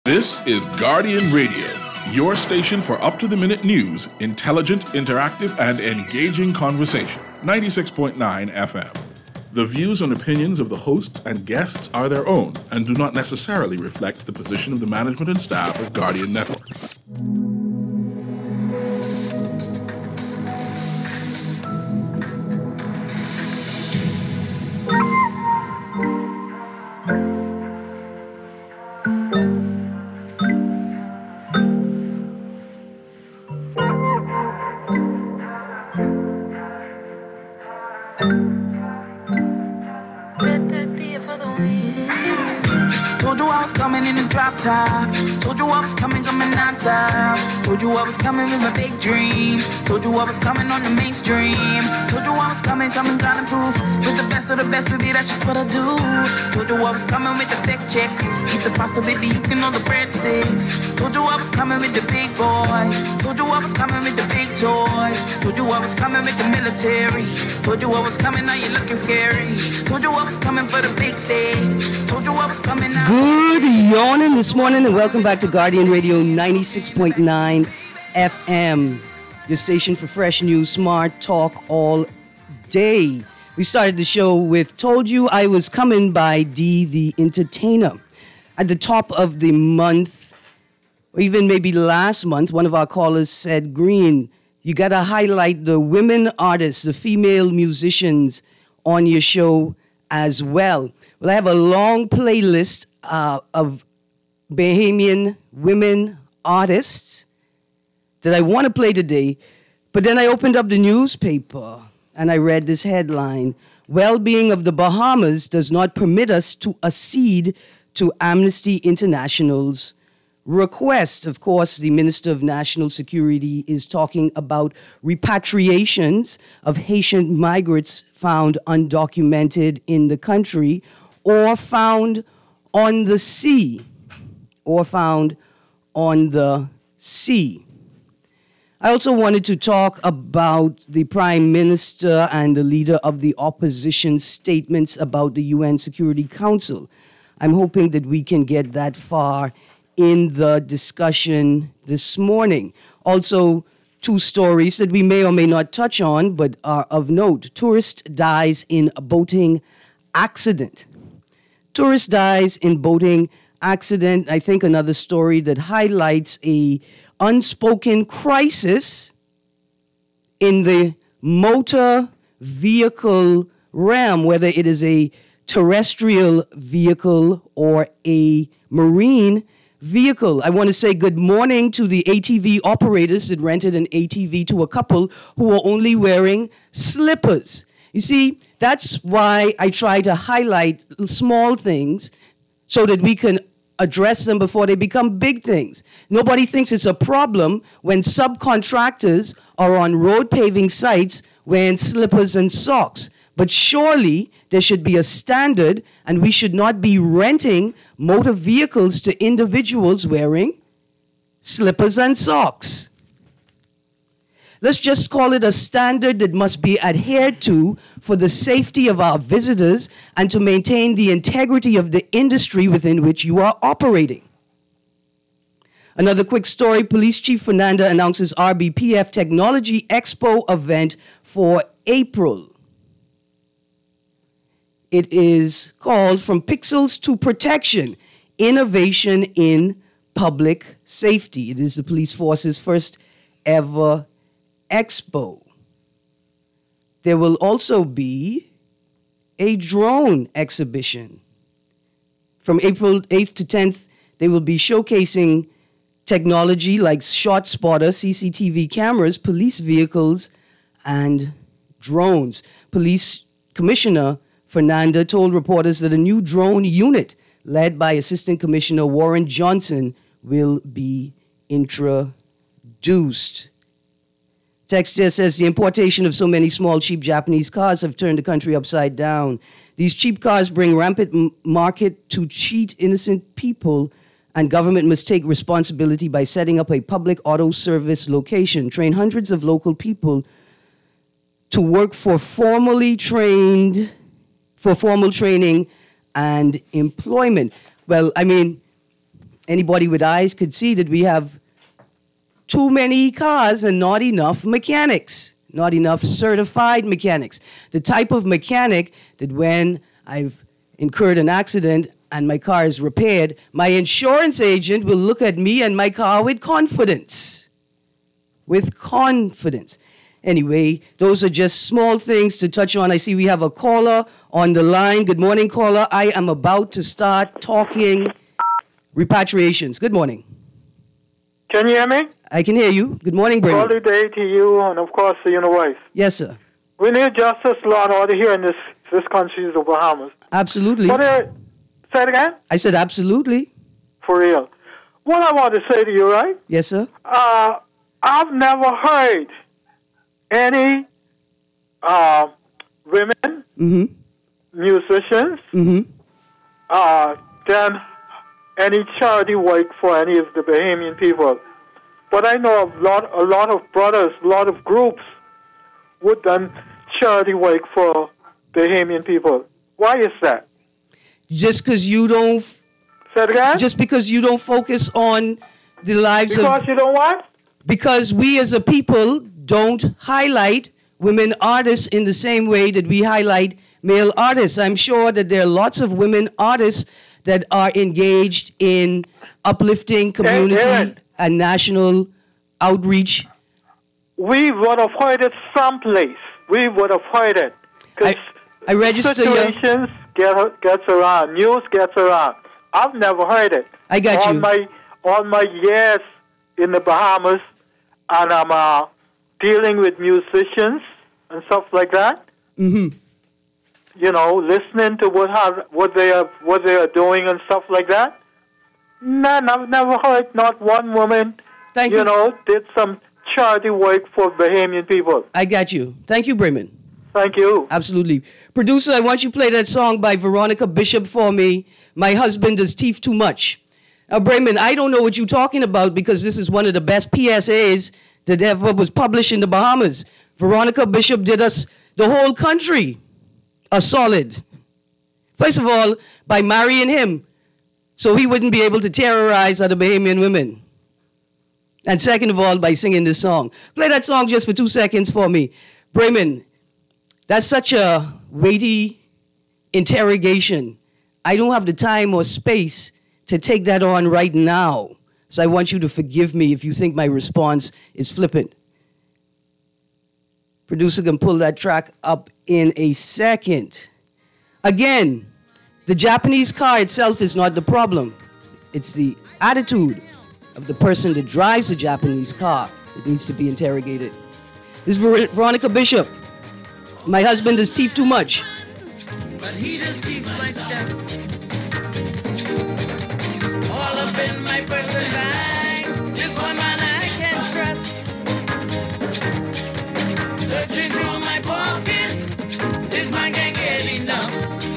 This is Guardian Radio, your station for up-to-the-minute news, intelligent, interactive, and engaging conversation. 96.9 FM. The views and opinions of the hosts and guests are their own and do not necessarily reflect the position of the management and staff of Guardian Network. Top. Told you I was coming non-stop. Told you I was coming with my big dreams. Told you I was coming on the mainstream. Told you I was coming, got proof. With the best of the best, baby, that's just what I do. Told you I was coming with the thick chicks. Eat the pasta, baby, you can know the breadsticks. Told you I was coming with the big boys. Told you I was coming with the big toys. Told you I was coming with the military. Told you I was coming, now you're looking scary. Told you I was coming for the big stage. Told you I was coming out. Good morning this morning and welcome back to Guardian Radio 96.9 FM, your station for fresh news, smart talk all day. We started the show with Told You I Was Coming by D the Entertainer. At the top of the month, or even maybe last month, one of our callers said, Green, you got to highlight the women artists, the female musicians on your show as well. Well, I have a long playlist of Bahamian women artists that I want to play today, but then I opened up the newspaper and I read this headline: Well-being of the Bahamas does not permit us to accede to Amnesty International's request. Of course, the Minister of National Security is talking about repatriations of Haitian migrants found undocumented in the country or found on the sea. I also wanted to talk about the Prime Minister and the leader of the opposition's statements about the UN Security Council. I'm hoping that we can get that far in the discussion this morning. Also, two stories that we may or may not touch on, but are of note. Tourist dies in a boating accident. Tourist dies in boating accident. I think another story that highlights a unspoken crisis in the motor vehicle realm, whether it is a terrestrial vehicle or a marine vehicle. I want to say good morning to the ATV operators that rented an ATV to a couple who were only wearing slippers. You see, that's why I try to highlight small things so that we can address them before they become big things. Nobody thinks it's a problem when subcontractors are on road paving sites wearing slippers and socks. But surely there should be a standard, and we should not be renting motor vehicles to individuals wearing slippers and socks. Let's just call it a standard that must be adhered to for the safety of our visitors and to maintain the integrity of the industry within which you are operating. Another quick story: Police Chief Fernanda announces RBPF Technology Expo event for April. It is called From Pixels to Protection, Innovation in Public Safety. It is the police force's first ever expo. There will also be a drone exhibition. From April 8th to 10th, they will be showcasing technology like ShotSpotter, CCTV cameras, police vehicles, and drones. Police Commissioner Fernanda told reporters that a new drone unit led by Assistant Commissioner Warren Johnson will be introduced. Text just says the importation of so many small, cheap Japanese cars have turned the country upside down. These cheap cars bring rampant market to cheat innocent people, and government must take responsibility by setting up a public auto service location, train hundreds of local people to work for formal training and employment. Well, I mean, anybody with eyes could see that we have too many cars and not enough mechanics, not enough certified mechanics. The type of mechanic that when I've incurred an accident and my car is repaired, my insurance agent will look at me and my car with confidence. With confidence. Anyway, those are just small things to touch on. I see we have a caller on the line. Good morning, caller. I am about to start talking repatriations. Good morning. Can you hear me? I can hear you. Good morning, Brandon. Early day to you and, of course, to your wife. Yes, sir. We need justice, law, and order here in this country, the Bahamas. Absolutely. Say it again? I said absolutely. For real. What I want to say to you, right? Yes, sir. I've never heard any women, musicians, done any charity work for any of the Bahamian people. But I know a lot of brothers, a lot of groups would done charity work for Bahamian people. Why is that? Just because you don't... Say it again? Just because you don't focus on the lives of... Because you don't what? Because we as a people don't highlight women artists in the same way that we highlight male artists. I'm sure that there are lots of women artists that are engaged in uplifting community and national outreach. We would have heard it someplace. We would have heard it. I register situations gets around. News gets around. I've never heard it. I got you. On my years in the Bahamas, and I'm dealing with musicians and stuff like that. Mm-hmm. You know, listening to what they are doing and stuff like that. None. I've never heard not one woman. Thank you. Did some charity work for Bahamian people. I got you. Thank you, Bremen. Thank you. Absolutely. Producer, I want you to play that song by Veronica Bishop for me. My husband does teeth too much. Now, Bremen, I don't know what you're talking about because this is one of the best PSAs that ever was published in the Bahamas. Veronica Bishop did us, the whole country, a solid. First of all, by marrying him, so he wouldn't be able to terrorize other Bahamian women. And second of all, by singing this song. Play that song just for 2 seconds for me. Bremen, that's such a weighty interrogation. I don't have the time or space to take that on right now. So I want you to forgive me if you think my response is flippant. Producer can pull that track up in a second. Again, the Japanese car itself is not the problem. It's the attitude of the person that drives the Japanese car that needs to be interrogated. This is Veronica Bishop. My husband does teeth too much. But he does teeth like that. All up in my present eye. This one man I can trust. Searching through my pockets. This man can't get enough.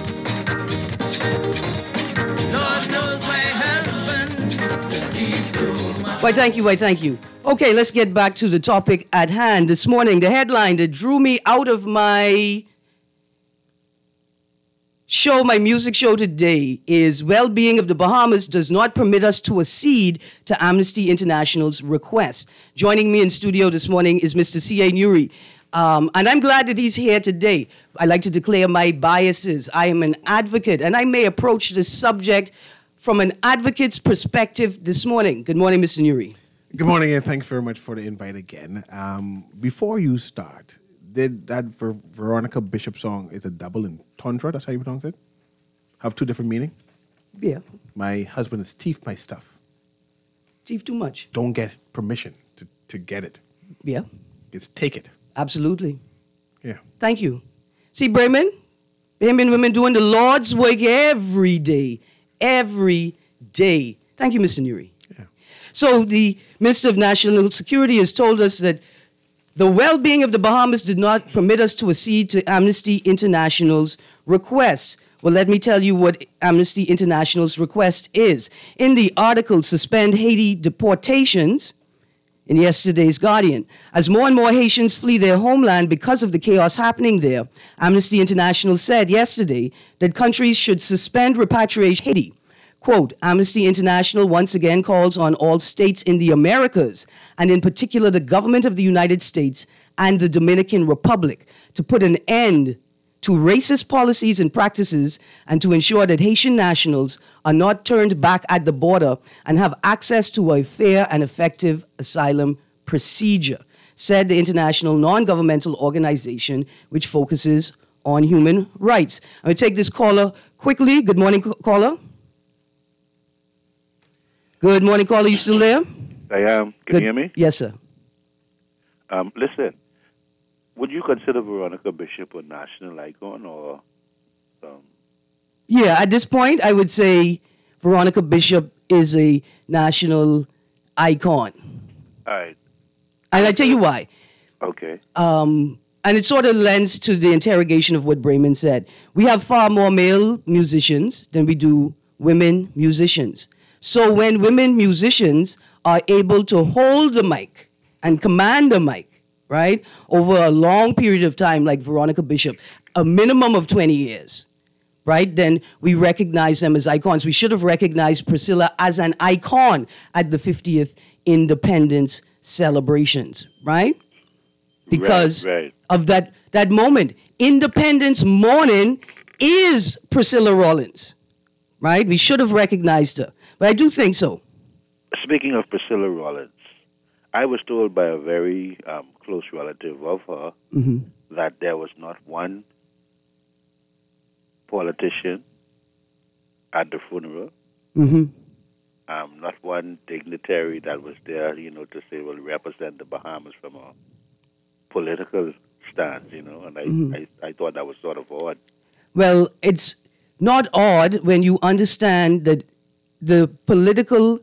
Lord knows my husband does teeth too much. Why, thank you. Okay, let's get back to the topic at hand. This morning, the headline that drew me out of my music show today is Well-Being of the Bahamas does not permit us to accede to Amnesty International's request. Joining me in studio this morning is Mr. C.A. Nuri. And I'm glad that he's here today. I like to declare my biases. I am an advocate, and I may approach this subject from an advocate's perspective this morning. Good morning, Mr. Nuri. Good morning, and thanks very much for the invite again. Before you start, did that Veronica Bishop song is a double entendre? That's how you pronounce it? Have two different meaning? Yeah. My husband is teeth my stuff. Teeth too much. Don't get permission to get it. Yeah. It's take it. Absolutely. Yeah. Thank you. See, Bremen, Bahamian women doing the Lord's work every day. Every day. Thank you, Mr. Nuri. Yeah. So the Minister of National Security has told us that the well-being of the Bahamas did not permit us to accede to Amnesty International's request. Well, let me tell you what Amnesty International's request is. In the article, Suspend Haiti Deportations, in yesterday's Guardian, as more and more Haitians flee their homeland because of the chaos happening there, Amnesty International said yesterday that countries should suspend repatriation to Haiti. Quote, Amnesty International once again calls on all states in the Americas, and in particular the government of the United States and the Dominican Republic, to put an end to racist policies and practices and to ensure that Haitian nationals are not turned back at the border and have access to a fair and effective asylum procedure, said the international non-governmental organization which focuses on human rights. I'm going to take this caller quickly. Good morning, caller. Good morning, caller. You still there? I am. Can you hear me? Yes, sir. Listen, would you consider Veronica Bishop a national icon or? Yeah, at this point, I would say Veronica Bishop is a national icon. All right. And I tell you why. Okay. And it sort of lends to the interrogation of what Brayman said. We have far more male musicians than we do women musicians. So when women musicians are able to hold the mic and command the mic, right, over a long period of time, like Veronica Bishop, a minimum of 20 years, right, then we recognize them as icons. We should have recognized Priscilla as an icon at the 50th Independence celebrations, right? Because of that moment. Independence morning is Priscilla Rollins, right? We should have recognized her. But I do think so. Speaking of Priscilla Rollins, I was told by a very close relative of her that there was not one politician at the funeral, not one dignitary that was there, to say, well, represent the Bahamas from a political stance, and I thought that was sort of odd. Well, it's not odd when you understand that the political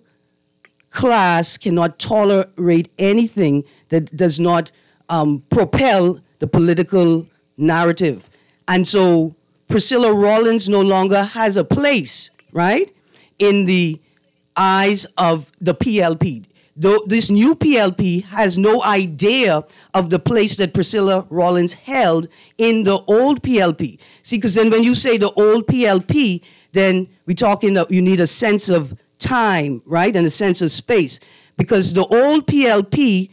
class cannot tolerate anything that does not propel the political narrative. And so Priscilla Rollins no longer has a place, right, in the eyes of the PLP. Though this new PLP has no idea of the place that Priscilla Rollins held in the old PLP. See, because then when you say the old PLP, then we're talking that you need a sense of time, right, and a sense of space. Because the old PLP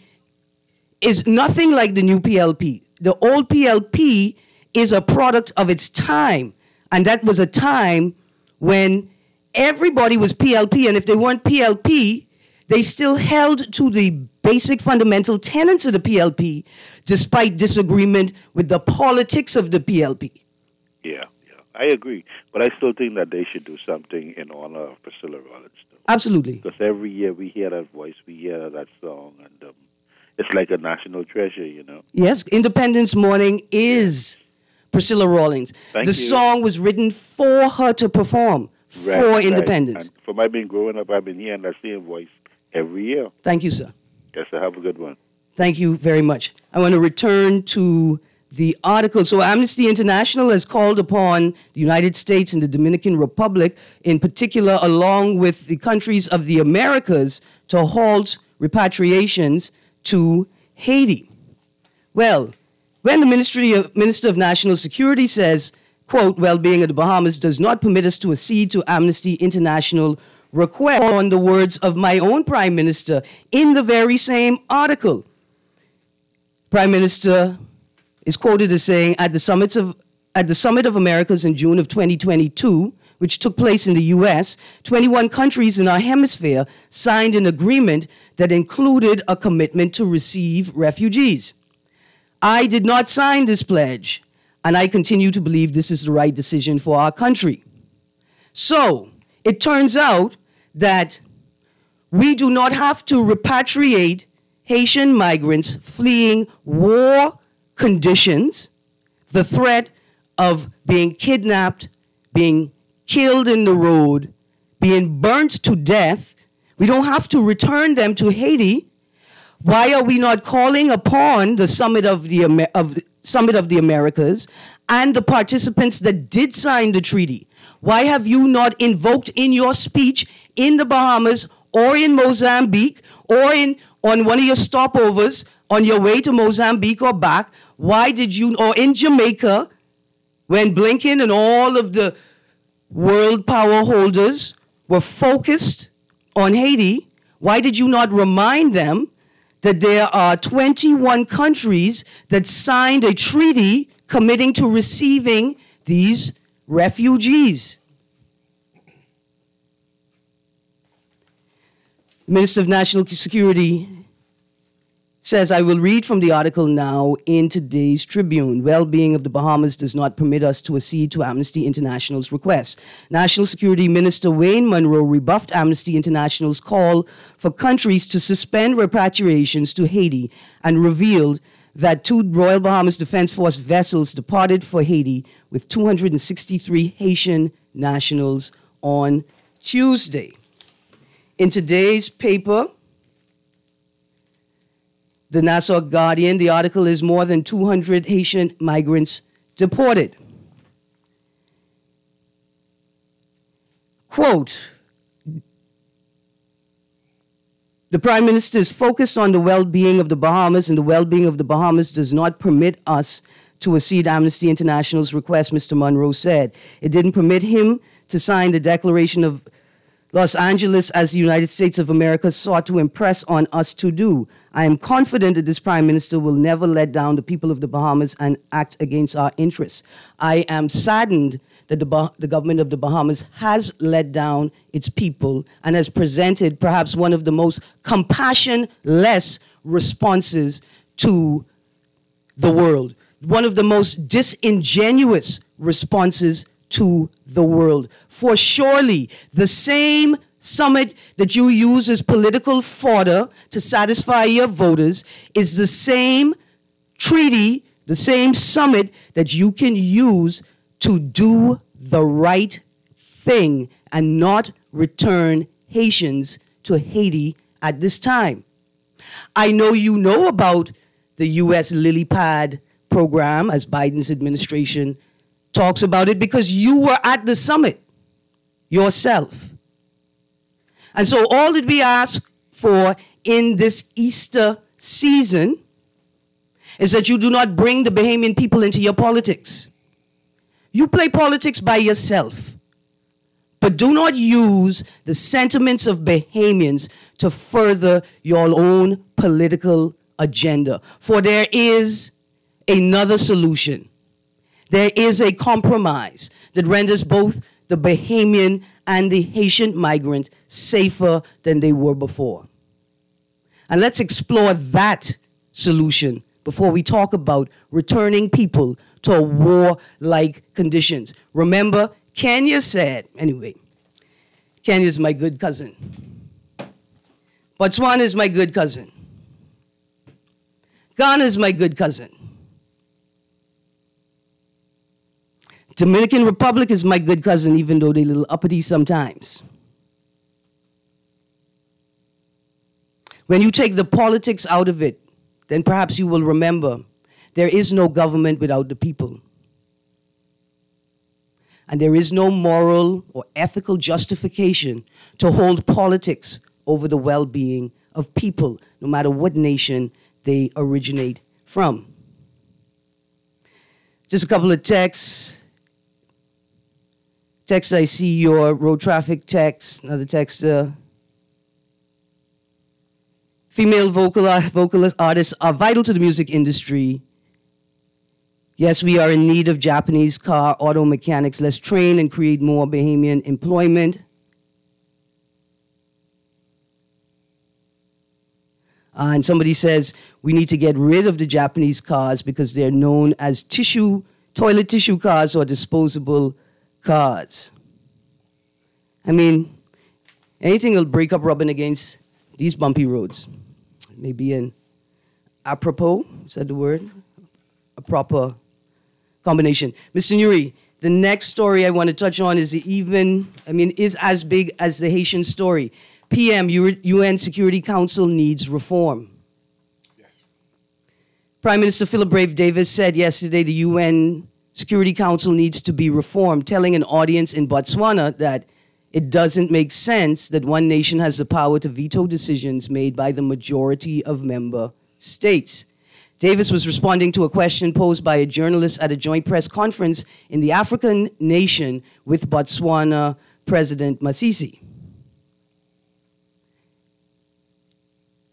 is nothing like the new PLP. The old PLP is a product of its time. And that was a time when everybody was PLP. And if they weren't PLP, they still held to the basic fundamental tenets of the PLP, despite disagreement with the politics of the PLP. Yeah, I agree. But I still think that they should do something in honor of Priscilla Rollins. Absolutely. Because every year we hear that voice, we hear that song, and it's like a national treasure, Yes, Independence Morning is Priscilla Rollins. The song was written for her to perform for independence. And from my being growing up, I've been hearing that same voice every year. Thank you, sir. Yes, sir. Have a good one. Thank you very much. I want to return to the article. So Amnesty International has called upon the United States and the Dominican Republic, in particular, along with the countries of the Americas, to halt repatriations to Haiti. Well, when the Minister of National Security says, quote, well-being of the Bahamas does not permit us to accede to Amnesty International request, on the words of my own Prime Minister in the very same article. Prime Minister is quoted as saying, at the Summit of Americas in June of 2022, which took place in the U.S., 21 countries in our hemisphere signed an agreement that included a commitment to receive refugees. I did not sign this pledge, and I continue to believe this is the right decision for our country. So, it turns out that we do not have to repatriate Haitian migrants fleeing war conditions, the threat of being kidnapped, being killed in the road, being burnt to death. We don't have to return them to Haiti. Why are we not calling upon the Summit of the Americas and the participants that did sign the treaty? Why have you not invoked in your speech in the Bahamas or in Mozambique or on one of your stopovers on your way to Mozambique or back? Why did you, or in Jamaica, when Blinken and all of the world power holders were focused on Haiti, why did you not remind them that there are 21 countries that signed a treaty committing to receiving these refugees? The Minister of National Security says, I will read from the article now in today's Tribune. Well-being of the Bahamas does not permit us to accede to Amnesty International's request. National Security Minister Wayne Munroe rebuffed Amnesty International's call for countries to suspend repatriations to Haiti and revealed that 2 Royal Bahamas Defense Force vessels departed for Haiti with 263 Haitian nationals on Tuesday. In today's paper, the Nassau Guardian, the article is more than 200 Haitian migrants deported. Quote, the Prime Minister is focused on the well-being of the Bahamas, and the well-being of the Bahamas does not permit us to accede Amnesty International's request, Mr. Munroe said. It didn't permit him to sign the Declaration of Los Angeles as the United States of America sought to impress on us to do. I am confident that this Prime Minister will never let down the people of the Bahamas and act against our interests. I am saddened that the government of the Bahamas has let down its people and has presented perhaps one of the most compassionless responses to the world, one of the most disingenuous responses to the world. For surely the same summit that you use as political fodder to satisfy your voters is the same treaty, the same summit that you can use to do the right thing and not return Haitians to Haiti at this time. I know you know about the U.S. lily pad program, as Biden's administration talks about it, because you were at the summit yourself. And so all that we ask for in this Easter season is that you do not bring the Bahamian people into your politics. You play politics by yourself, but do not use the sentiments of Bahamians to further your own political agenda. For there is another solution. There is a compromise that renders both the Bahamian and the Haitian migrant safer than they were before. And let's explore that solution before we talk about returning people to war-like conditions. Remember, Kenya said, anyway, Kenya's my good cousin. Botswana is my good cousin. Ghana is my good cousin. Dominican Republic is my good cousin, even though they're a little uppity sometimes. When you take the politics out of it, then perhaps you will remember there is no government without the people. And there is no moral or ethical justification to hold politics over the well-being of people, no matter what nation they originate from. Just a couple of texts. Text, I see your road traffic text, another text. Female vocalist artists are vital to the music industry. Yes, we are in need of Japanese car auto mechanics. Let's train and create more Bahamian employment. And somebody says we need to get rid of the Japanese cars because they're known as toilet tissue cars or disposable cars. I mean, anything will break up rubbing against these bumpy roads. Maybe an apropos, is that the word? A proper combination. Mr. Nuri, the next story I want to touch on is is as big as the Haitian story. PM, UN Security Council needs reform. Yes. Prime Minister Philip Brave Davis said yesterday the UN Security Council needs to be reformed, telling an audience in Botswana that it doesn't make sense that one nation has the power to veto decisions made by the majority of member states. Davis was responding to a question posed by a journalist at a joint press conference in the African nation with Botswana President Masisi.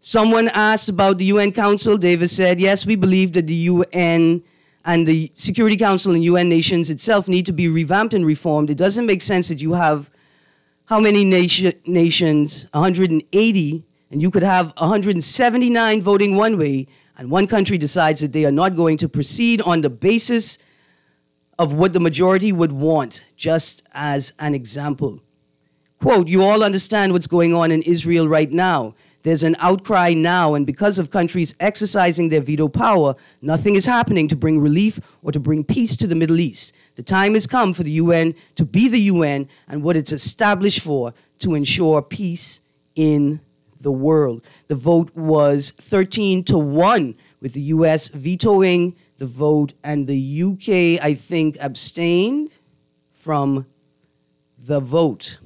Someone asked about the UN Council. Davis said, yes, we believe that the UN and the Security Council and UN nations itself need to be revamped and reformed. It doesn't make sense that you have how many nations? 180, and you could have 179 voting one way, and one country decides that they are not going to proceed on the basis of what the majority would want, just as an example. Quote, you all understand what's going on in Israel right now. There's an outcry now, and because of countries exercising their veto power, nothing is happening to bring relief or to bring peace to the Middle East. The time has come for the UN to be the UN and what it's established for, to ensure peace in the world. The vote was 13-1, with the US vetoing the vote, and the UK, I think, abstained from the vote.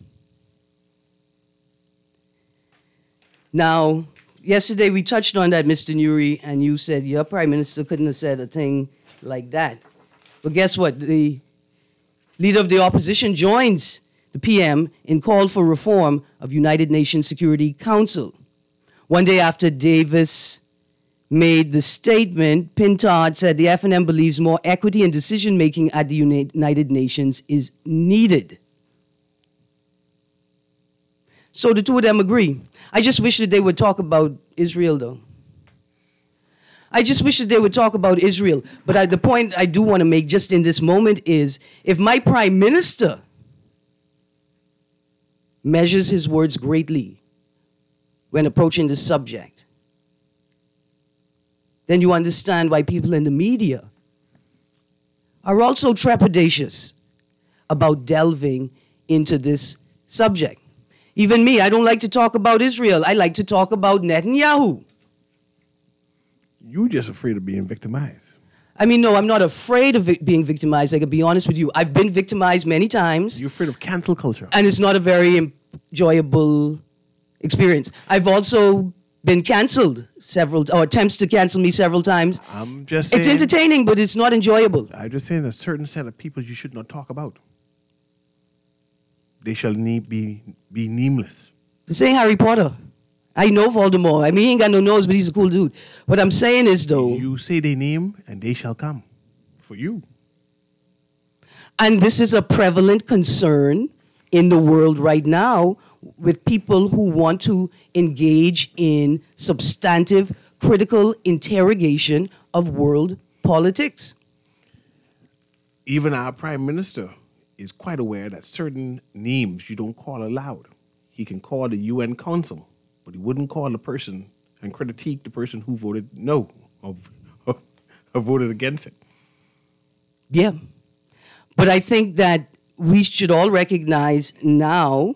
Now, yesterday we touched on that, Mr. Nuri, and you said your prime minister couldn't have said a thing like that. But guess what? The leader of the opposition joins the PM in call for reform of United Nations Security Council. One day after Davis made the statement, Pintard said the FNM believes more equity in decision-making at the United Nations is needed. So the two of them agree. I just wish that they would talk about Israel, though. I just wish that they would talk about Israel. But the point I do want to make just in this moment is, if my prime minister measures his words greatly when approaching this subject, then you understand why people in the media are also trepidatious about delving into this subject. Even me, I don't like to talk about Israel. I like to talk about Netanyahu. You're just afraid of being victimized. I mean, no, I'm not afraid of being victimized. I can be honest with you. I've been victimized many times. You're afraid of cancel culture. And it's not a very enjoyable experience. I've also been canceled or attempts to cancel me several times. I'm just saying. It's entertaining, but it's not enjoyable. I'm just saying a certain set of people you should not talk about. They shall be nameless. The same Harry Potter. I know Voldemort. I mean, he ain't got no nose, but he's a cool dude. What I'm saying is, though... You say their name, and they shall come. For you. And this is a prevalent concern in the world right now with people who want to engage in substantive, critical interrogation of world politics. Even our prime minister is quite aware that certain names you don't call aloud. He can call the UN Council, but he wouldn't call the person and critique the person who voted no or voted against it. Yeah. But I think that we should all recognize now,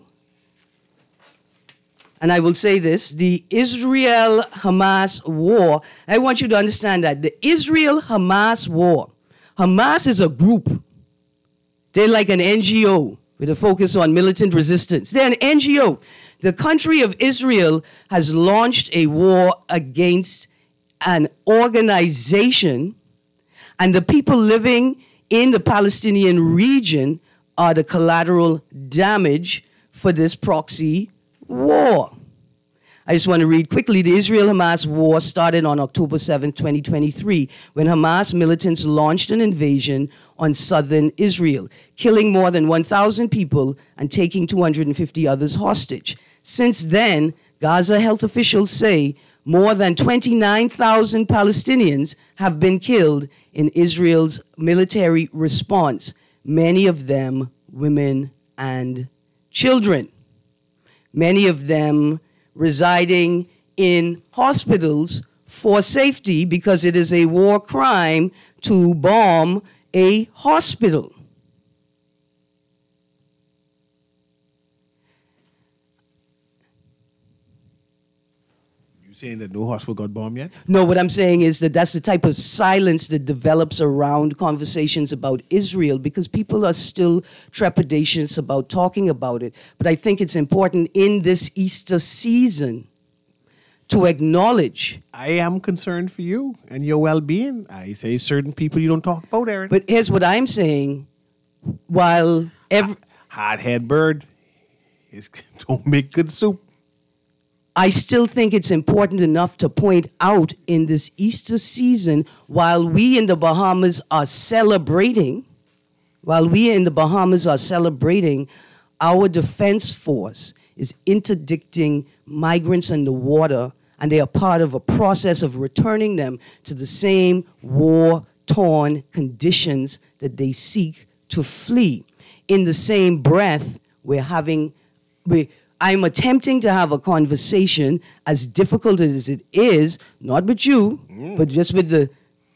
and I will say this, the Israel-Hamas war, I want you to understand that the Israel-Hamas war, Hamas is a group. They're like an NGO with a focus on militant resistance. They're an NGO. The country of Israel has launched a war against an organization, and the people living in the Palestinian region are the collateral damage for this proxy war. I just want to read quickly. The Israel-Hamas war started on October 7, 2023, when Hamas militants launched an invasion on southern Israel, killing more than 1,000 people and taking 250 others hostage. Since then, Gaza health officials say more than 29,000 Palestinians have been killed in Israel's military response, many of them women and children. Many of them residing in hospitals for safety because it is a war crime to bomb a hospital. You saying that no hospital got bombed yet? No, what I'm saying is that that's the type of silence that develops around conversations about Israel because people are still trepidatious about talking about it. But I think it's important in this Easter season to acknowledge. I am concerned for you and your well-being. I say certain people you don't talk about, Aaron. But here's what I'm saying. While hot-head bird don't make good soup. I still think it's important enough to point out in this Easter season, while we in the Bahamas are celebrating, our defense force is interdicting migrants in the water, and they are part of a process of returning them to the same war-torn conditions that they seek to flee. In the same breath, I'm attempting to have a conversation, as difficult as it is, not with you, but just with the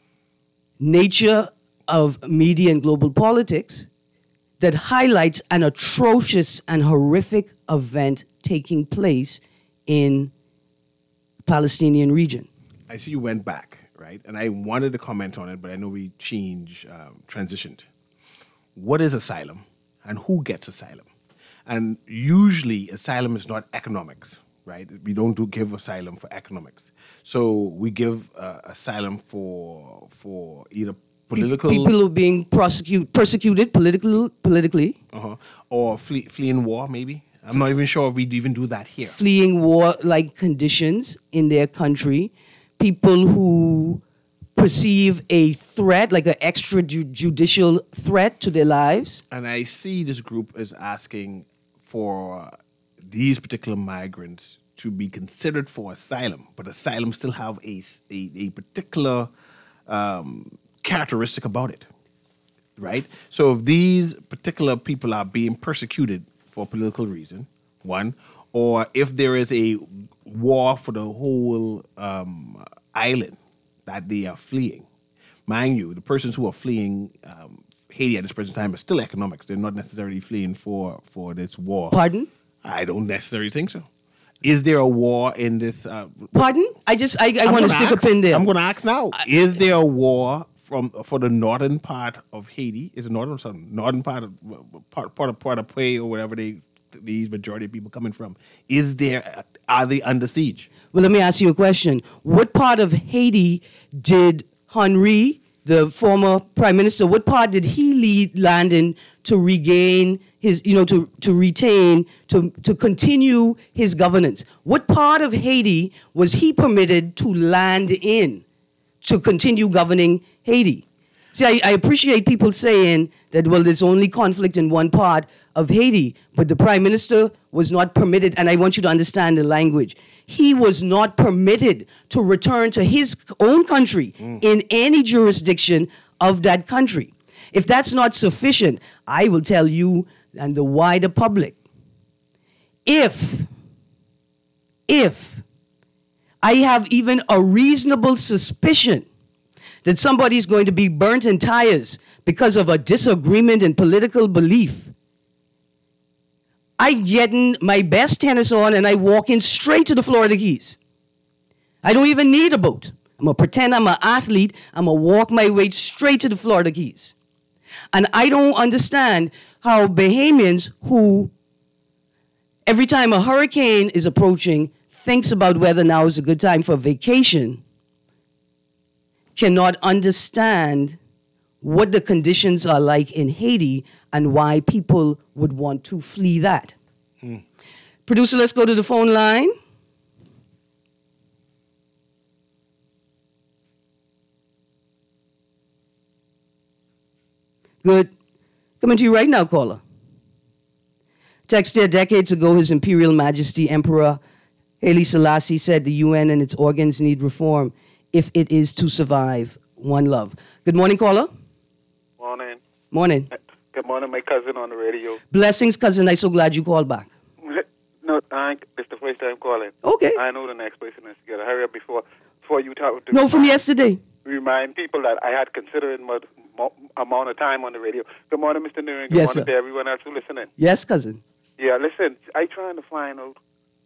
nature of media and global politics, that highlights an atrocious and horrific event taking place in the Palestinian region. I see you went back, right? And I wanted to comment on it, but I know we transitioned. What is asylum, and who gets asylum? And usually asylum is not economics, right? We don't give asylum for economics. So we give asylum for either political... People who are being persecuted politically. Or fleeing war, maybe. I'm not even sure if we'd even do that here. Fleeing war-like conditions in their country. People who perceive a threat, like an extrajudicial threat to their lives. And I see this group is asking for these particular migrants to be considered for asylum, but asylum still have a particular characteristic about it, right? So if these particular people are being persecuted for political reason, one, or if there is a war for the whole island that they are fleeing, mind you, the persons who are fleeing Haiti at this present time are still economics. They're not necessarily fleeing for this war. Pardon? I don't necessarily think so. Is there a war in this? Pardon? I want to stick a pin there. I'm going to ask now. Is there a war for the northern part of Haiti? Is it northern part of Port-au-Prince or wherever these majority of people coming from? Are they under siege? Well, let me ask you a question. What part of Haiti did Henry, the former prime minister, what part did he land in to regain his, to retain, to continue his governance? What part of Haiti was he permitted to land in to continue governing Haiti? See, I appreciate people saying that, well, there's only conflict in one part of Haiti, but the prime minister was not permitted, and I want you to understand the language. He was not permitted to return to his own country in any jurisdiction of that country. If that's not sufficient, I will tell you and the wider public, if I have even a reasonable suspicion that somebody's going to be burnt in tires because of a disagreement in political belief, I get in my best tennis on and I walk in straight to the Florida Keys. I don't even need a boat. I'm going to pretend I'm an athlete. I'm going to walk my way straight to the Florida Keys. And I don't understand how Bahamians who, every time a hurricane is approaching, thinks about whether now is a good time for a vacation, cannot understand what the conditions are like in Haiti and why people would want to flee that. Producer, let's go to the phone line. Good. Coming to you right now, caller. Text here, decades ago, His Imperial Majesty Emperor Haile Selassie said the UN and its organs need reform if it is to survive. One love. Good morning, caller. Morning. Morning. Good morning, my cousin on the radio. Blessings, cousin. I'm so glad you called back. No, it's the first time calling. Okay. I know the next person is together. Hurry up before you talk. No, from yesterday. Remind people that I had considered amount of time on the radio. Good morning, Mr. Newman. Good Yes, morning sir. to everyone else who's listening. Yes, cousin. Yeah, listen, I trying to find out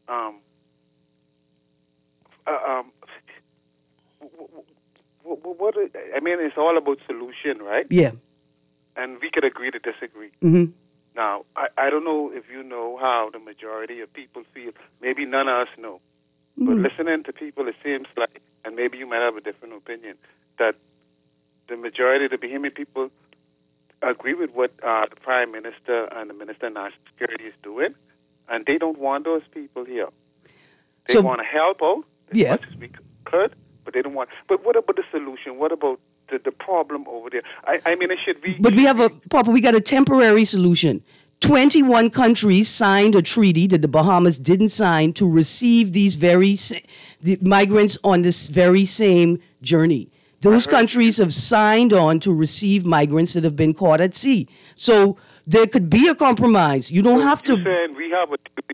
what I mean, it's all about solution, right? Yeah. And we could agree to disagree. Mm-hmm. Now, I don't know if you know how the majority of people feel. Maybe none of us know. But listening to people, it seems like, and maybe you might have a different opinion, that the majority of the Bahamian people agree with what the Prime Minister and the Minister of National Security is doing, and they don't want those people here. They want to help out as Yeah. much as we could, but they don't want. But what about the solution? What about the problem over there? I mean, it should be. But we got a temporary solution. 21 countries signed a treaty that the Bahamas didn't sign to receive these the migrants on this very same journey. Those countries have signed on to receive migrants that have been caught at sea. So there could be a compromise. You don't have to. You're saying we have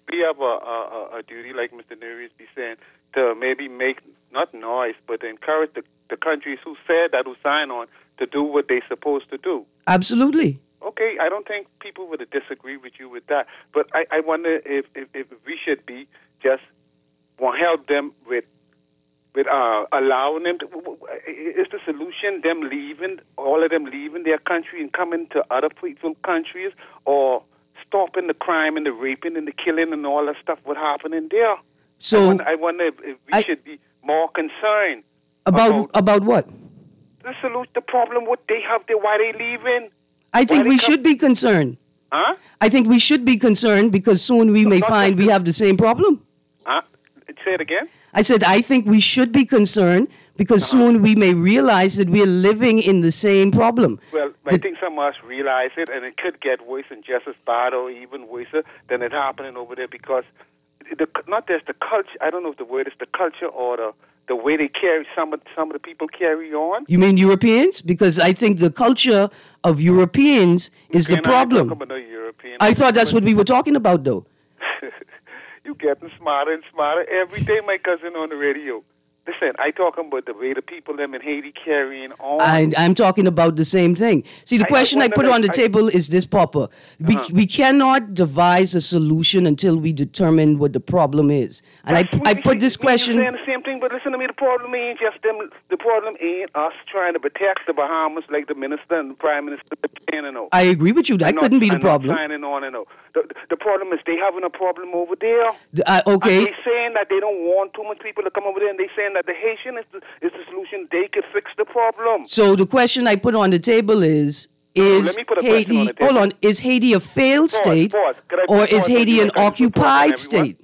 a duty, like Mr. Neris be saying, to maybe make not noise, but to encourage the countries who said that, who sign on, to do what they're supposed to do. Absolutely. Okay, I don't think people would disagree with you with that. But I wonder if we should be just help them with allowing them to. Is the solution them leaving, all of them leaving their country and coming to other people's countries, or stopping the crime and the raping and the killing and all that stuff what happening there? So I wonder if we should be more concerned about what? The solution, the problem what they have there, why they leaving. I think we should be concerned. Huh? I think we should be concerned because soon we may find we have the same problem. Huh? Say it again. I said I think we should be concerned because soon we may realize that we're living in the same problem. Well, I think some of us realize it, and it could get worse and just as bad or even worse than it happening over there because not just the culture. I don't know if the word is the culture or the way they carry some of the people carry on. You mean Europeans? Because I think the culture of Europeans is the problem. I thought that's what we were talking about, though. You're getting smarter and smarter every day, my cousin, on the radio. Listen, I talking about the way the people them in Haiti carrying on. I'm talking about the same thing. See, the question I put on the table is this, Papa. We cannot devise a solution until we determine what the problem is. And I put this question. You're saying the same thing, but listen to me. The problem ain't just them. The problem ain't us trying to protect the Bahamas like the minister and the prime minister saying. I agree with you. That couldn't be the problem. Signing on and the problem is they having a problem over there. Okay. And they saying that they don't want too much people to come over there, and they saying that the Haitian is the solution. They could fix the problem. So the question I put on the table is Haiti? Hold on. Is Haiti a failed state, or is Haiti an occupied state?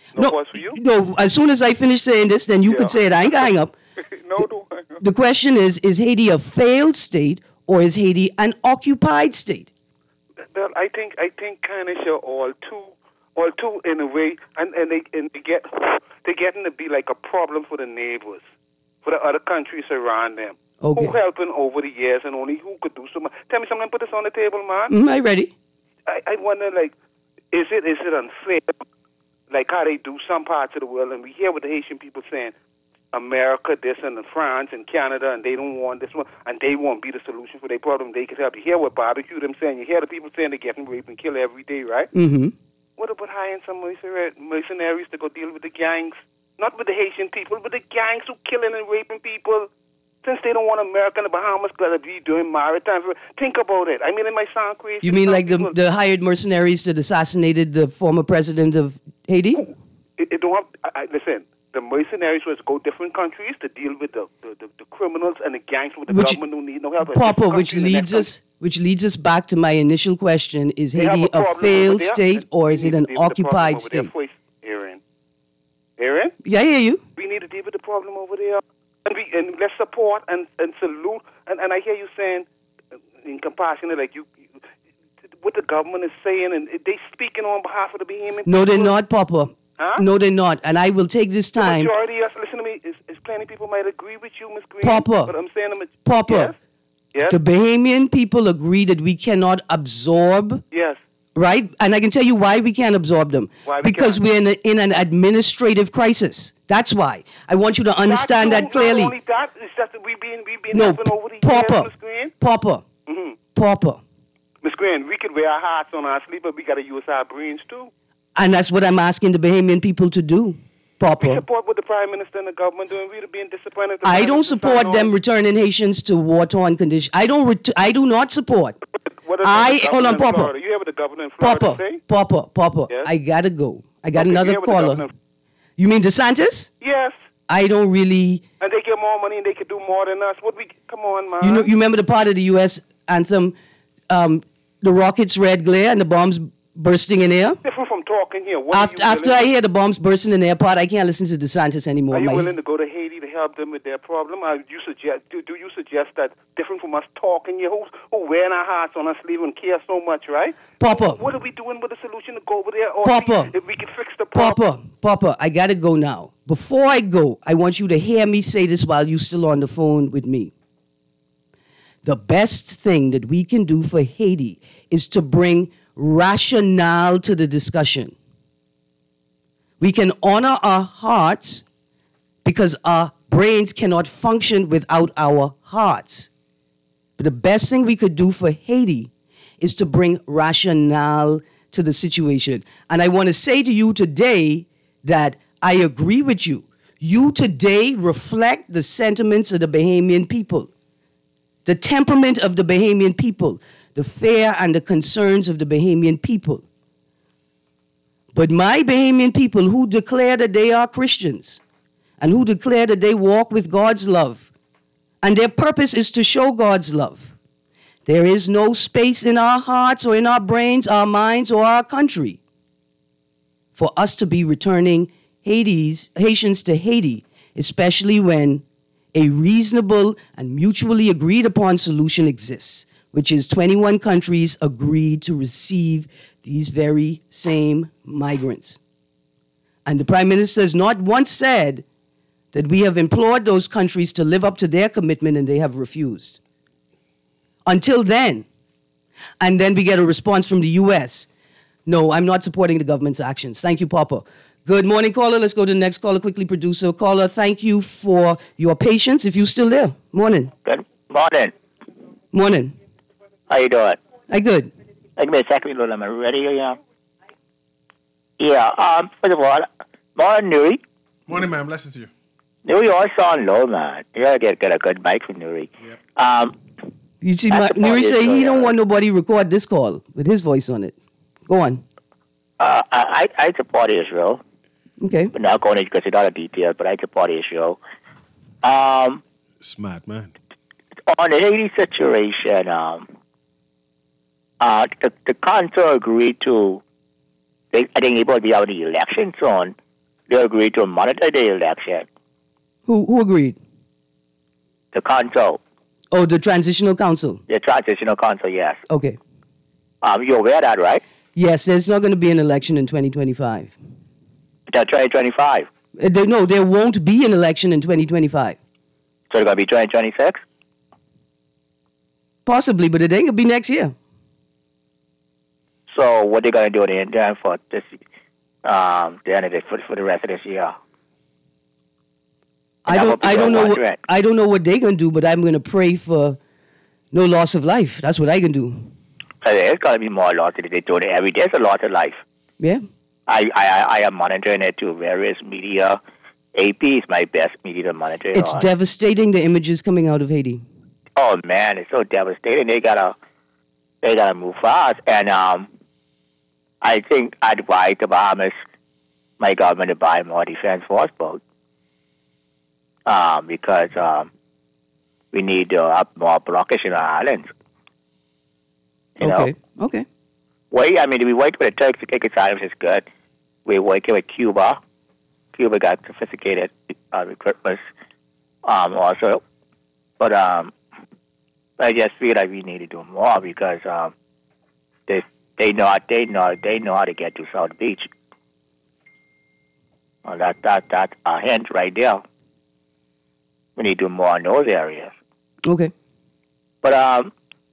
No. As soon as I finish saying this, then you could say it. I ain't gonna hang up. The question is Haiti a failed state, or is Haiti an occupied state? Well, I think kind of sure all two in a way, and they getting to be like a problem for the neighbors, for the other countries around them. Okay. Who helping over the years, and only who could do so much. Tell me something. Put this on the table, man. I ready. I wonder, like, is it unfair, like how they do some parts of the world, and we hear what the Haitian people saying. America, this, and France, and Canada, and they don't want this one, and they won't be the solution for their problem. They could help. You hear what barbecue them saying. You hear the people saying they're getting raped and killed every day, right? Mm-hmm. What about hiring some mercenaries to go deal with the gangs? Not with the Haitian people, but the gangs who killing and raping people. Since they don't want America and the Bahamas to be doing maritime. Think about it. I mean, it might sound crazy. You mean like the hired mercenaries that assassinated the former president of Haiti? It don't have, listen. The mercenaries was go different countries to deal with the criminals and the gangs with the government who need no help. Papa, which leads us back to my initial question: is Haiti a failed state or is it an occupied state? Aaron? Yeah, I hear you. We need to deal with the problem over there, and let's support and salute. And I hear you saying, in compassionate, like you, what the government is saying, and they speaking on behalf of the Bahamian. No, they're not, Papa. Huh? No, they're not. And I will take this time. The majority of us, listen to me, is plenty people might agree with you, Ms. Green. Papa. But I'm saying, Papa. Yes? The Bahamian people agree that we cannot absorb. Yes. Right? And I can tell you why we can't absorb them. Because we're in an administrative crisis. That's why. I want you to understand that clearly. Not only that, it's just that we've been helping over the years, Ms. Green. Papa. Mm-hmm. Papa. Ms. Green, we could wear our hearts on our sleeve, but we got to use our brains too. And that's what I'm asking the Bahamian people to do, Papa. We support what the Prime Minister and the government doing. We're being disappointed. I don't support them returning Haitians to war-torn conditions. I do not support. Hold on, Papa. You hear what the governor in Florida say? Papa. Yes? I gotta go. I got another caller. You mean DeSantis? Yes. I don't really. And they get more money and they could do more than us. Come on, man. You remember the part of the U.S. anthem, the rockets red glare and the bombs bursting in air? Different from talking here. After I hear the bombs bursting in the airport, I can't listen to DeSantis anymore. Are you willing to go to Haiti to help them with their problem? Do you suggest that different from us talking here, who wearing our hearts on our sleeve and care so much, right? Papa. What are we doing with the solution to go over there? Or Papa. If we can fix the problem. Papa, I got to go now. Before I go, I want you to hear me say this while you're still on the phone with me. The best thing that we can do for Haiti is to bring rationale to the discussion. We can honor our hearts because our brains cannot function without our hearts. But the best thing we could do for Haiti is to bring rationale to the situation. And I want to say to you today that I agree with you. You today reflect the sentiments of the Bahamian people, the temperament of the Bahamian people, the fear and the concerns of the Bahamian people. But my Bahamian people who declare that they are Christians and who declare that they walk with God's love, and their purpose is to show God's love, there is no space in our hearts or in our brains, our minds, or our country for us to be returning Haitians to Haiti, especially when a reasonable and mutually agreed upon solution exists, which is 21 countries agreed to receive these very same migrants. And the Prime Minister has not once said that we have implored those countries to live up to their commitment and they have refused. Until then. And then we get a response from the U.S. No, I'm not supporting the government's actions. Thank you, Papa. Good morning, caller. Let's go to the next caller quickly, producer. Caller, thank you for your patience. If you're still there. Morning. Good morning. Morning. How you doing? I'm good. Give me a second, Lola. Am I ready? Yeah. First of all, morning, Nuri. Morning, ma'am. Listen to you. Nuri, you all sound low, man. You gotta get a good mic from Nuri. Yep. You see, Nuri say he don't want nobody record this call with his voice on it. Go on. I support Israel. Okay. But not going into because it's not a detail, but I support Israel. Smart, man. On the Haiti situation, the council agreed to, I think it will be out the election soon. They agreed to monitor the election. Who agreed? The council. Oh, the transitional council. The transitional council, yes. Okay. You're aware of that, right? Yes, there's not going to be an election in 2025. 2025? No, there won't be an election in 2025. So it's going to be 2026? Possibly, but it ain't going to be next year. So what they going to do in the interim for this, for the rest of this year? I don't know what they're going to do, but I'm going to pray for no loss of life. That's what I can do. There's going to be more loss. They do it every day. There's a loss of life. Yeah. I am monitoring it through various media. AP is my best media to monitor it. It's devastating, the images coming out of Haiti. Oh man, it's so devastating. They gotta move fast. And I think I'd advise the Bahamas, my government, to buy more defense force boats. Because we need more blockage in our islands. You know? Okay. We worked with the Turks to kick its islands is good. We're working with Cuba. Cuba got sophisticated equipment also. But I just feel like we need to do more because they know how to get to South Beach. Well, that's a hint right there. We need to do more in those areas. Okay. But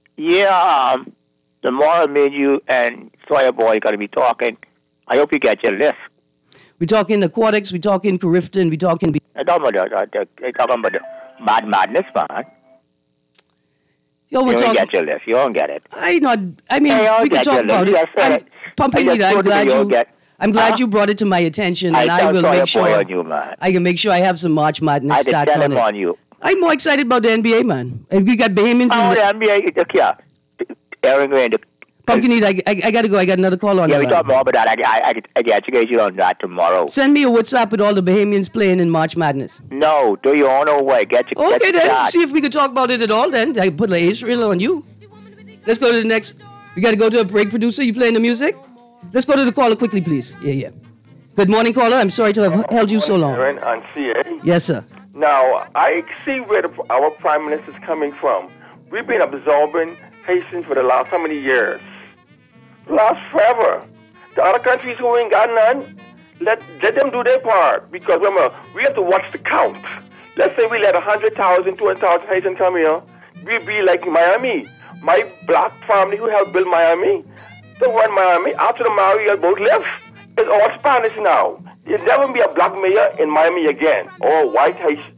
the more me and you and Sawyer Boy going to be talking, I hope you get your list. We're talking aquatics, we're talking Carifton, we're talking... I'm talking about the Mad Madness, man. You don't get your list. You don't get it. We can talk about it. I'm glad you brought it to my attention, and I will make sure I can make sure I have some March Madness stats on it. On you. I'm more excited about the NBA, man. And we got Bahamians in the NBA. Pumpkin, I got to go. I got another call on. Yeah, we talk more about that. I educate you on that tomorrow. Send me a WhatsApp with all the Bahamians playing in March Madness. No, do your own way. Okay, then. See if we can talk about it at all, then. I put Israel on you. Let's go to the next. We got to go to a break, producer. You playing the music? Let's go to the caller quickly, please. Yeah. Good morning, caller. I'm sorry to have held you so long. Aaron on CA. Yes, sir. Now, I see where our prime minister is coming from. We've been absorbing Haitians for the last how many years? Last forever. The other countries who ain't got none, let them do their part. Because remember, we have to watch the count. Let's say we let 100,000, 200,000 Haitians come here. We'll be like Miami. My black family who helped build Miami, they run Miami. After the Mario boat left, it's all Spanish now. There'll never be a black mayor in Miami again, or a white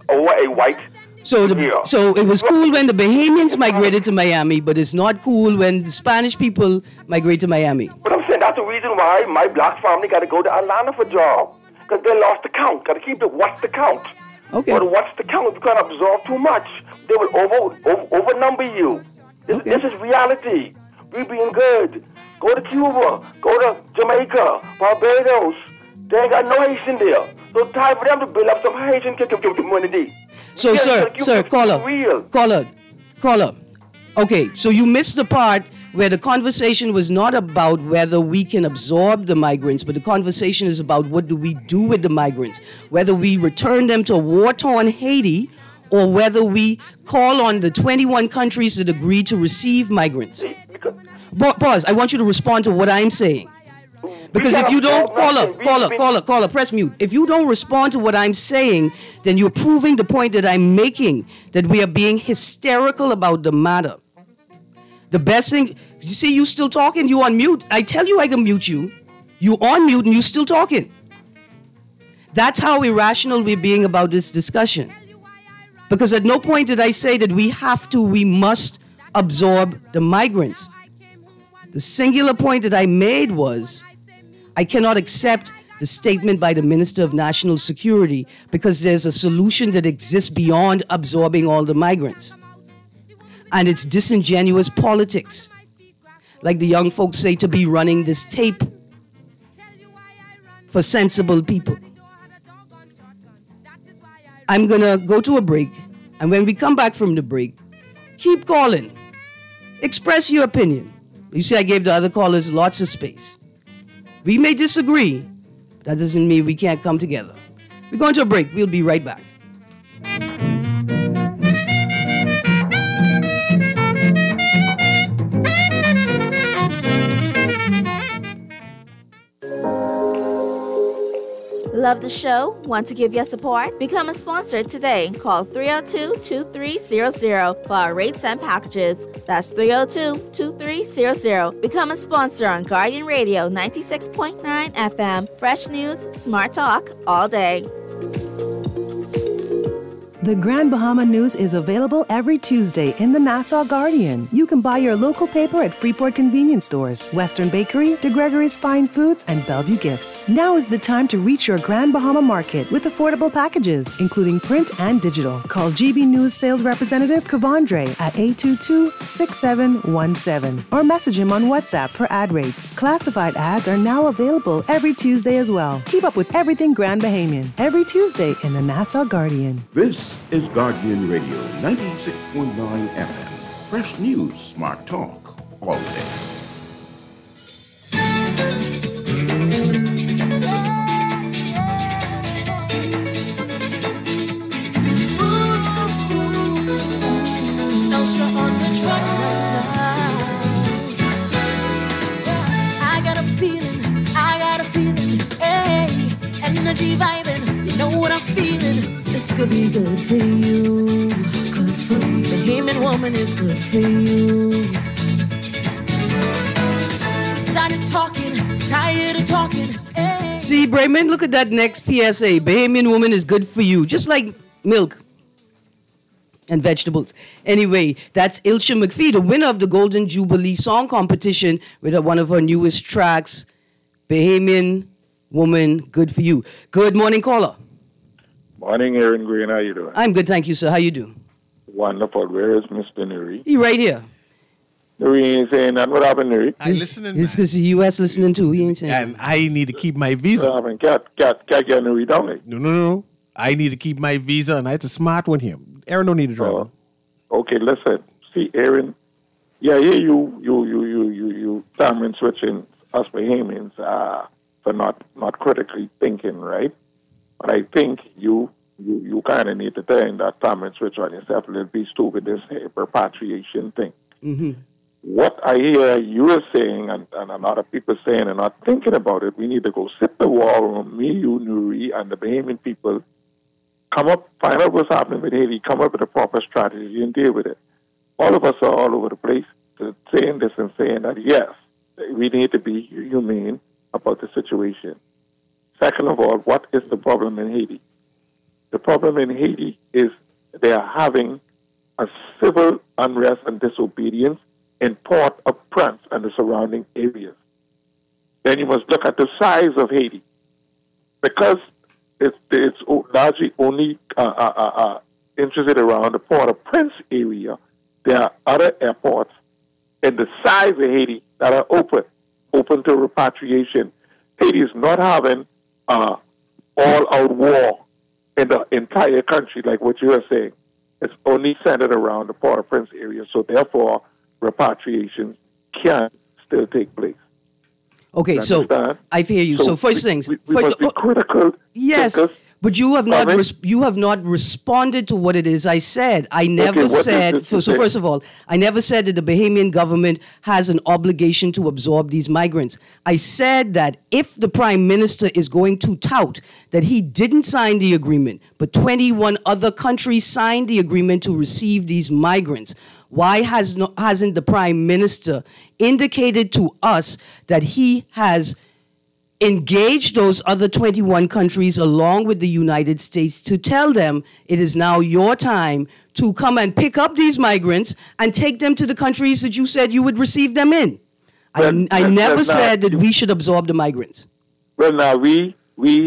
So it was cool when the Bahamians migrated to Miami, but it's not cool when the Spanish people migrate to Miami. But I'm saying that's the reason why my black family got to go to Atlanta for a job, because they lost the count. Got to keep watch the count. Okay. But watch the count. If you can't absorb too much, they will overnumber you. This is reality. We being good. Go to Cuba. Go to Jamaica, Barbados. They ain't got no Haitian there. So it's time for them to build up some Haitian community. So, yes, sir, caller. Okay, so you missed the part where the conversation was not about whether we can absorb the migrants, but the conversation is about what do we do with the migrants, whether we return them to war-torn Haiti or whether we call on the 21 countries that agree to receive migrants. Pause. I want you to respond to what I'm saying. Because if you don't, caller, press mute. If you don't respond to what I'm saying, then you're proving the point that I'm making, that we are being hysterical about the matter. The best thing, you see, you still talking, you on mute. I tell you I can mute you. You on mute and you still talking. That's how irrational we're being about this discussion. Because at no point did I say that we must absorb the migrants. The singular point that I made was, I cannot accept the statement by the Minister of National Security because there's a solution that exists beyond absorbing all the migrants. And it's disingenuous politics. Like the young folks say, to be running this tape for sensible people. I'm going to go to a break. And when we come back from the break, keep calling. Express your opinion. You see, I gave the other callers lots of space. We may disagree, but that doesn't mean we can't come together. We're going to a break. We'll be right back. Love the show? Want to give your support? Become a sponsor today. Call 302-2300 for our rates and packages. That's 302-2300. Become a sponsor on Guardian Radio 96.9 FM. Fresh news, smart talk, all day. The Grand Bahama News is available every Tuesday in the Nassau Guardian. You can buy your local paper at Freeport Convenience Stores, Western Bakery, DeGregory's Fine Foods, and Bellevue Gifts. Now is the time to reach your Grand Bahama market with affordable packages, including print and digital. Call GB News Sales Representative Kavandre at 822-6717 or message him on WhatsApp for ad rates. Classified ads are now available every Tuesday as well. Keep up with everything Grand Bahamian every Tuesday in the Nassau Guardian. This is Guardian Radio 96.9 FM. Fresh news, smart talk, all day. I got a feeling, hey, energy vibing, you know what I'm feeling. This could be good for you, good for you. The Bahamian woman is good for you. Started talking, tired of talking. Hey. See, Brayman, look at that next PSA. Bahamian woman is good for you, just like milk and vegetables. Anyway, that's Ilsha McPhee, the winner of the Golden Jubilee Song Competition with one of her newest tracks, Bahamian Woman, Good for You. Good morning, caller. Morning, Aaron Green. How you doing? I'm good, thank you, sir. How you do? Wonderful. Where is Mr. Nuri? He right here. Nuri ain't saying nothing. What happened, Nuri? I listening. It's because the U.S. listening too. He ain't saying. And I need to keep my visa. What happened? Can't get Nuri, don't they? No. I need to keep my visa, and it's a smart one here. Aaron don't need to drive. Okay, listen. See, Aaron. Yeah, you tammering switching us Bahamians for not critically thinking, right? But I think you kind of need to turn that time and switch on yourself a little bit stupid, this repatriation thing. Mm-hmm. What I hear you are saying and a lot of people saying and not thinking about it, we need to go sit the war room, me, you, Nuri, and the Bahamian people, come up, find out what's happening with Haiti, come up with a proper strategy and deal with it. All of us are all over the place saying this and saying that, yes, we need to be humane about the situation. Second of all, what is the problem in Haiti? The problem in Haiti is they are having a civil unrest and disobedience in Port-au-Prince and the surrounding areas. Then you must look at the size of Haiti. Because it's largely only interested around the Port-au-Prince area, there are other airports in the size of Haiti that are open to repatriation. Haiti is not having all-out war in the entire country like what you are saying. It's only centered around the Port-au-Prince area, so therefore repatriation can still take place. Okay, so I hear you. So first things, we must be critical. Yes, but you have not responded to what it is I said. I never said. So first of all, I never said that the Bahamian government has an obligation to absorb these migrants. I said that if the Prime Minister is going to tout that he didn't sign the agreement, but 21 other countries signed the agreement to receive these migrants, why hasn't the Prime Minister indicated to us that he has engaged those other 21 countries along with the United States to tell them it is now your time to come and pick up these migrants and take them to the countries that you said you would receive them in? I never said that we should absorb the migrants. Well, now, we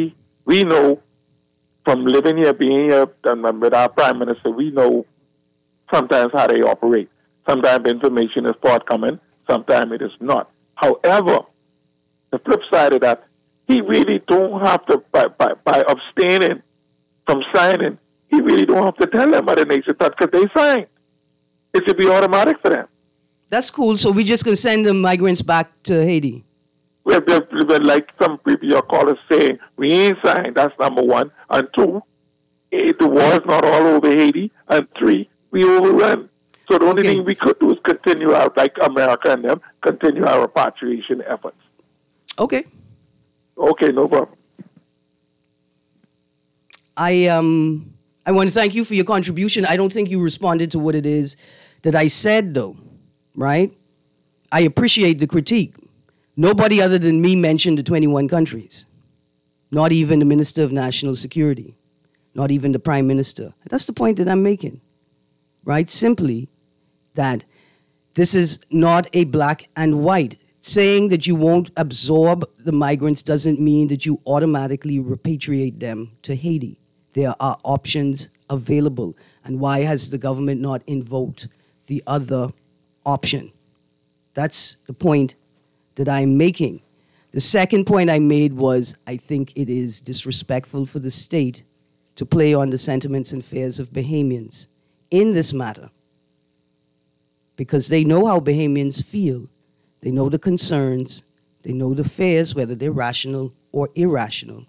know from living here, being here, and with our Prime Minister, we know sometimes how they operate. Sometimes information is forthcoming, sometimes it is not. However, the flip side of that, he really don't have to, by abstaining from signing, he really don't have to tell them other nations that because they signed. It should be automatic for them. That's cool. So we just can send the migrants back to Haiti. Well, like some people your callers saying, we ain't signed. That's number one. And two, the war is not all over Haiti. And three, we overrun. So the only thing we could do is continue our, like America and them, continue our repatriation efforts. Okay. Okay, no problem. I want to thank you for your contribution. I don't think you responded to what it is that I said, though, right? I appreciate the critique. Nobody other than me mentioned the 21 countries. Not even the Minister of National Security. Not even the Prime Minister. That's the point that I'm making, right? Simply that this is not a black and white. Saying that you won't absorb the migrants doesn't mean that you automatically repatriate them to Haiti. There are options available. And why has the government not invoked the other option? That's the point that I'm making. The second point I made was I think it is disrespectful for the state to play on the sentiments and fears of Bahamians in this matter, because they know how Bahamians feel. They know the concerns. They know the fears, whether they're rational or irrational.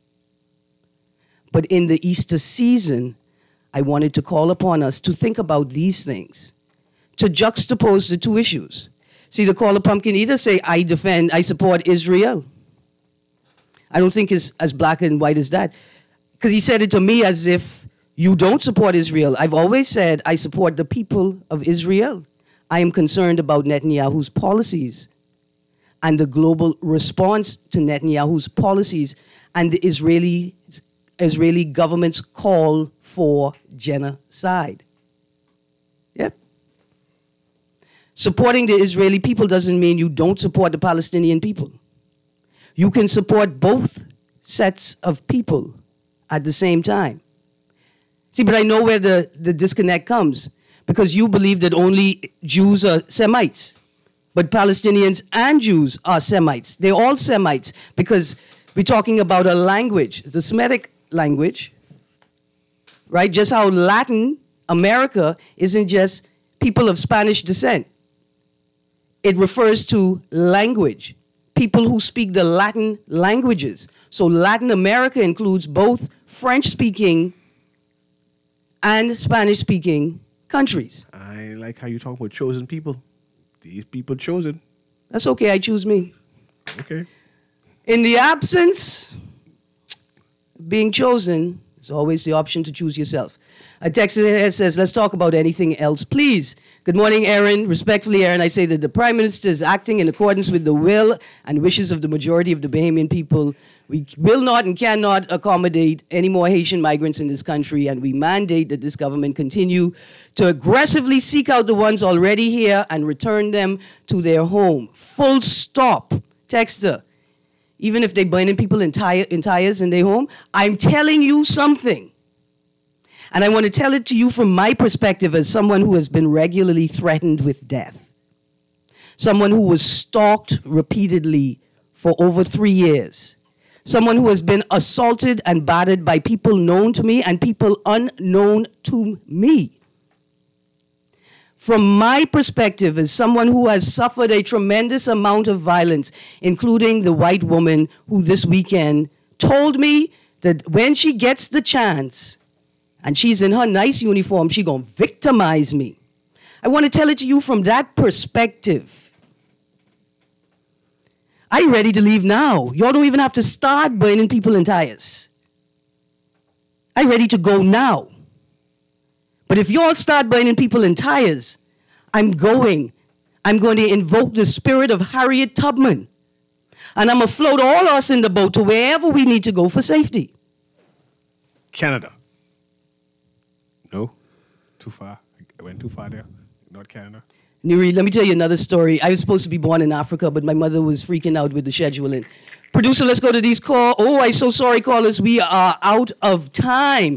But in the Easter season, I wanted to call upon us to think about these things, to juxtapose the two issues. See, the caller pumpkin eater say, I support Israel. I don't think it's as black and white as that. Because he said it to me as if you don't support Israel. I've always said I support the people of Israel. I am concerned about Netanyahu's policies and the global response to Netanyahu's policies and the Israeli government's call for genocide. Yep. Supporting the Israeli people doesn't mean you don't support the Palestinian people. You can support both sets of people at the same time. See, but I know where the disconnect comes, because you believe that only Jews are Semites, but Palestinians and Jews are Semites. They're all Semites because we're talking about a language, the Semitic language, right? Just how Latin America isn't just people of Spanish descent. It refers to language, people who speak the Latin languages. So Latin America includes both French-speaking and Spanish-speaking countries. I like how you talk about chosen people. These people chosen. That's okay, I choose me. Okay. In the absence of being chosen, there's always the option to choose yourself. A text here says, let's talk about anything else, please. Good morning, Aaron. Respectfully, Aaron, I say that the Prime Minister is acting in accordance with the will and wishes of the majority of the Bahamian people. We will not and cannot accommodate any more Haitian migrants in this country, and we mandate that this government continue to aggressively seek out the ones already here and return them to their home. Full stop. Texter. Even if they're burning people in tires in their home, I'm telling you something. And I want to tell it to you from my perspective as someone who has been regularly threatened with death. Someone who was stalked repeatedly for over 3 years. Someone who has been assaulted and battered by people known to me and people unknown to me. From my perspective as someone who has suffered a tremendous amount of violence, including the white woman who this weekend told me that when she gets the chance, and she's in her nice uniform, she's going to victimize me. I want to tell it to you from that perspective. I'm ready to leave now. Y'all don't even have to start burning people in tires. I'm ready to go now. But if y'all start burning people in tires, I'm going to invoke the spirit of Harriet Tubman. And I'm going to float all us in the boat to wherever we need to go for safety. Canada. No, too far. I went too far there. Not Canada. Nuri, let me tell you another story. I was supposed to be born in Africa, but my mother was freaking out with the scheduling. Producer, let's go to these calls. Oh, I'm so sorry, callers. We are out of time.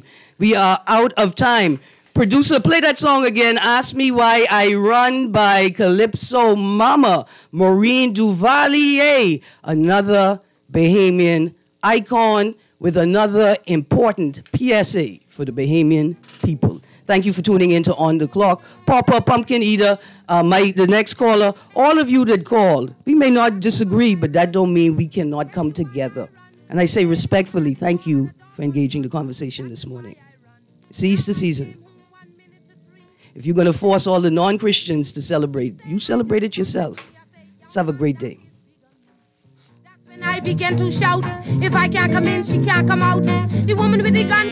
Producer, play that song again. Ask Me Why I Run by Calypso Mama. Maureen Duvalier, another Bahamian icon with another important PSA for the Bahamian people. Thank you for tuning in to On the Clock. Papa, Pumpkin Eater, the next caller, all of you that called, we may not disagree, but that don't mean we cannot come together. And I say respectfully, thank you for engaging the conversation this morning. It's the Easter season. If you're going to force all the non-Christians to celebrate, you celebrate it yourself. Let's have a great day. When I began to shout, if I can't come in, she can't come out. The woman with the gun